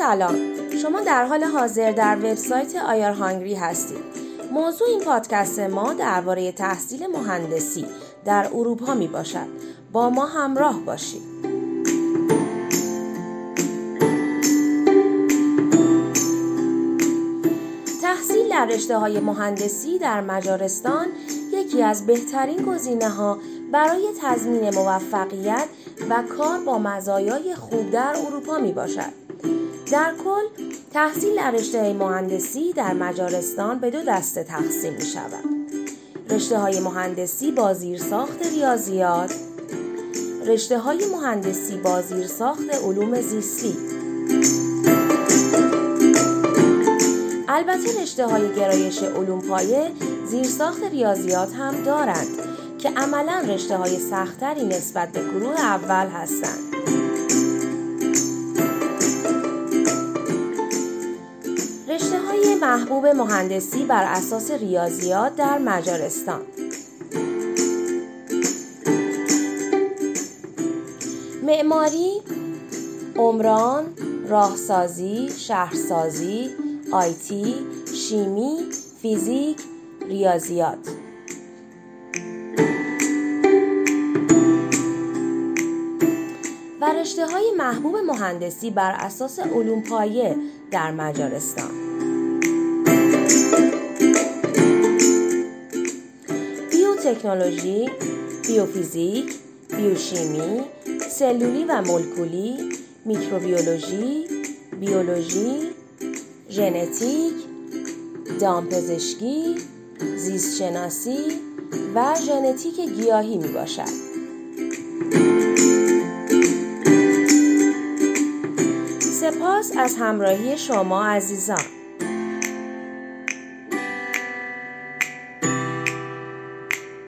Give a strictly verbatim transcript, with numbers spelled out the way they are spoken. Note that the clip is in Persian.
سلام، شما در حال حاضر در وبسایت آی آر هانگری هستید. موضوع این پادکست ما درباره تحصیل مهندسی در اروپا می باشد. با ما همراه باشید. تحصیل در رشته‌های مهندسی در مجارستان یکی از بهترین گزینه‌ها برای تضمین موفقیت و کار با مزایای خوب در اروپا می باشد. در کل، تحصیل در رشته مهندسی در مجارستان به دو دسته تقسیم می شود. رشته های مهندسی با زیرساخت ریاضیات، رشته های مهندسی با زیرساخت علوم زیستی. البته رشته های گرایش علوم پایه زیرساخت ریاضیات هم دارند که عملاً رشته های سخت‌تری نسبت به گروه اول هستند. رشته های محبوب مهندسی بر اساس ریاضیات در مجارستان: معماری، عمران، راهسازی، شهرسازی، آیتی، شیمی، فیزیک، ریاضیات. و رشته های محبوب مهندسی بر اساس علوم پایه در مجارستان: بیوتکنولوژی، بیوفیزیک، بیوشیمی، سلولی و مولکولی، میکروبیولوژی، بیولوژی، ژنتیک، دامپزشکی، زیست شناسی و ژنتیک گیاهی می باشد. سپاس از همراهی شما عزیزان.